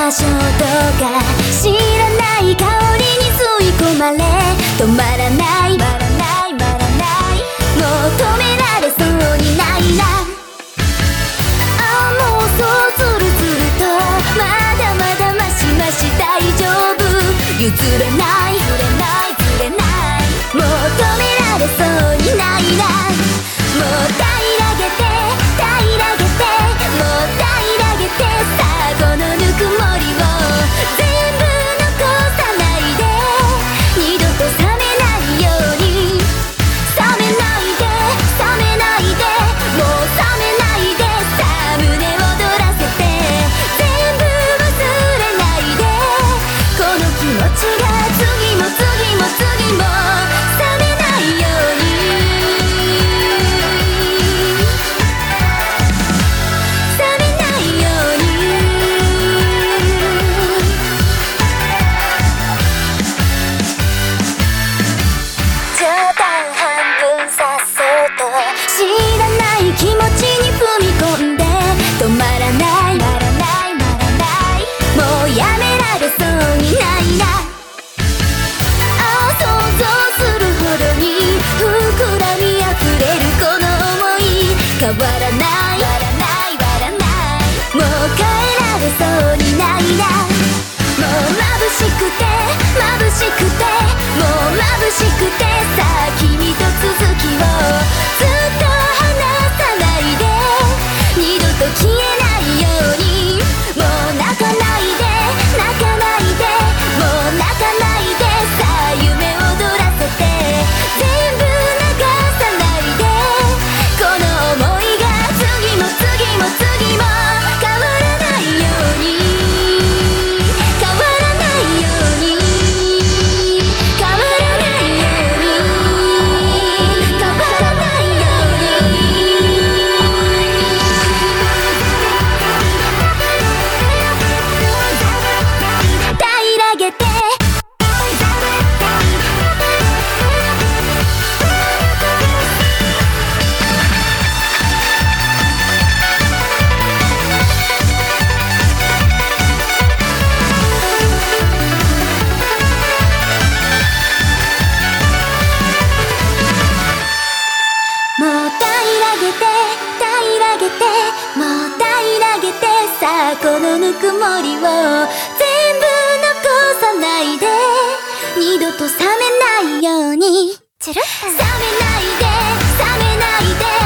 場所とか知らない香りに吸い込まれ止まらないもう止められそうにないな。ああもうそうずるずるとまだまだマシマシ大丈夫譲れないずれないもう止められそうにないな。もう平らげてもう平らげてさあこのぬくもりを全部残さないで二度と冷めないように冷めないでもう冷めないでさあ胸躍らせて全部忘れないでこの気持ちが次も冷めないように冗談半分さそうと知らない気持ちに踏み込んで止まらないもうやめられそうにないな。ああ想像するほどに膨らみあふれるこの想い変わらないもう変えられそうにないな。もう眩しくてもう眩しくてさあ君と続きをずっと離さないで二度と消えないようにもう泣かないでもう泣かないでさあ夢踊らせて全部流さないでこの想いが次も変わらないように変わらないように変わらないように変わらないように平らげてもう平らげてもう平らげてさあこのぬくもりを全部残さないで二度と冷めないように冷めないで